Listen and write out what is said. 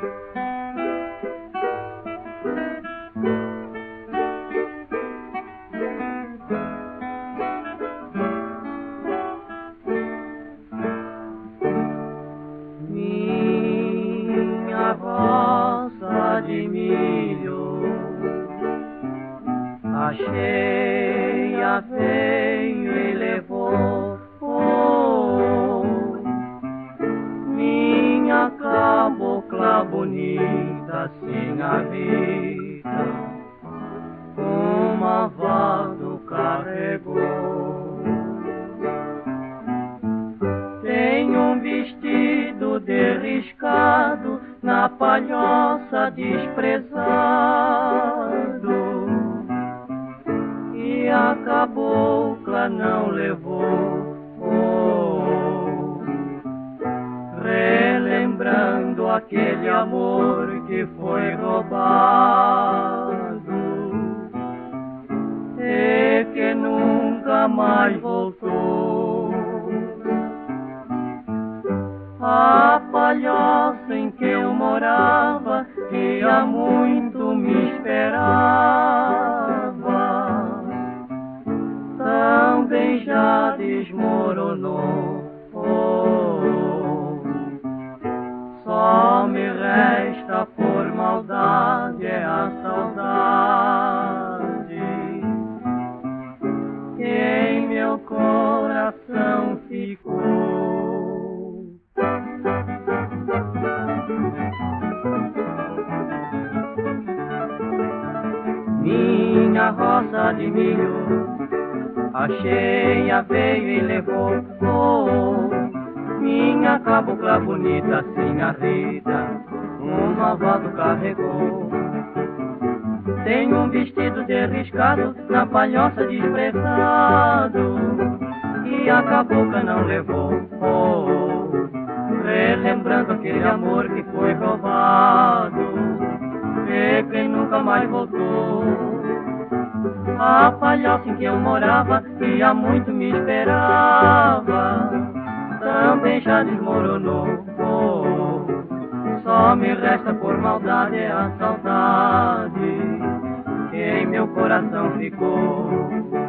Minha roça de milho, achei, a veio e levou. Minha cabocla bonita, Sinha Rita, um mavado carregou. Tem um vestido derriscado na palhoça desprezado, e a cabocla não levou. Relembrando aquele amor que foi roubado e que nunca mais voltou. A palhoça em que eu morava e há muito me esperava, também já desmoronou. Só me resta por maldade é a saudade que em meu coração ficou. Minha roça de milho, achei, a veio e levou. Minha cabocla bonita, Sinha Rita, um malvado carregou. Tem um vestido derriscado na palhoça desprezado, e a cabocla não levou. Relembrando aquele amor que foi roubado e que nunca mais voltou. A palhoça em que eu morava e há muito me esperava, também já desmoronou. Só me resta por maldade a saudade que em meu coração ficou.